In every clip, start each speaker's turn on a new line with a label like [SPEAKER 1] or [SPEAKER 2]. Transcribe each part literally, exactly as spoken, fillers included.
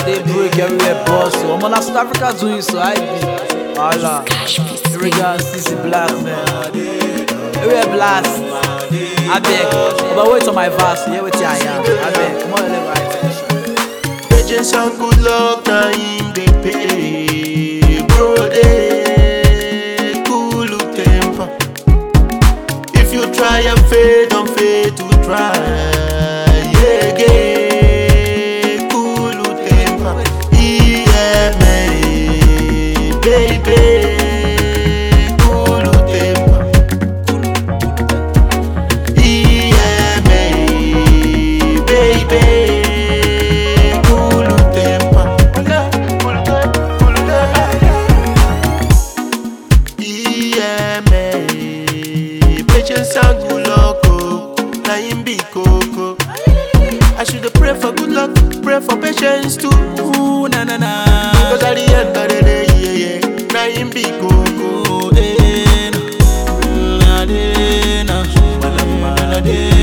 [SPEAKER 1] They break everywhere, boss. So I'm on South Africa doing so. I be. Allah. Regan, Sissy Black, man. Everywhere blast. I beg. But wait on my verse. Yeah, wait till I am. I beg. Come on, let me write.
[SPEAKER 2] Patience and good luck, now him they pay. Bro, they cool temper. If you try and fail, don't fail to try. Yeah, yeah, cool temper. Yeah, man, baby. Patience and good luck, oh, now him be coco. I should pray for good luck, pray for patience too. Ooh, na na na. Cause at the end of the day, yeah, yeah, now him be coco. Eh, na, na, na, na,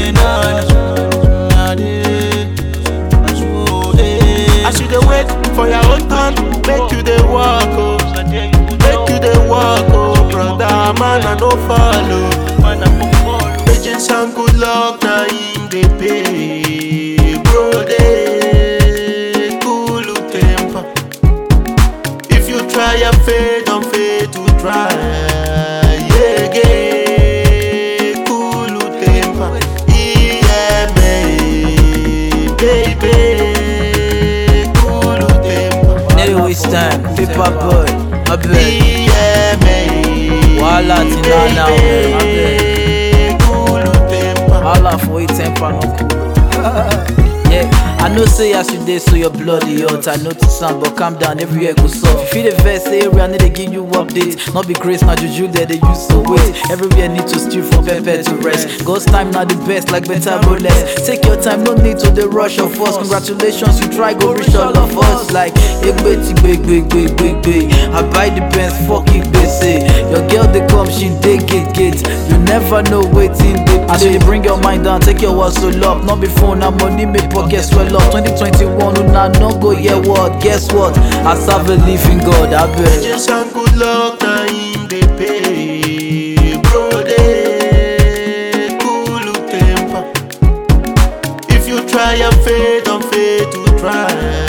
[SPEAKER 2] na. I should wait for your own turn, make you the walk, oh, make you the walk, oh, brother, man, I no follow. Patience and good luck, now him they pay. Bro, they cool temper. If you try and fail, don't fail to try. Yeah, yeah, cool temper. Yeah, man, baby, cool temper.
[SPEAKER 1] Never waste time, paper boy, I beg.
[SPEAKER 2] Yeah, man,
[SPEAKER 1] Walla Tina now, man, I beg. Allah for it temper no cool. Yeah, I know say as you dey so your bloody hot. I know to sound but calm down, everywhere go soft. If you feel the verse area need they give you updates. Not be grace, not juju there they use to wait. Everywhere need to steal from pepper to rest. God's time not the best like better rollers. Take your time, no need to the rush of us. Congratulations, you try go reach all of us. Like big big big big big big. I buy the pants, fuck it, they say. Your girl they come, she they get get. You never know waiting they play. I say bring your mind down, take your words so up. Not before now money make pocket swell up. twenty twenty-one, una no go yeah what? Guess what? I serve a living God, I bet.
[SPEAKER 2] Patience and good luck, now him they pay. Bro, they cool temper. If you try and fail, don't fail to try.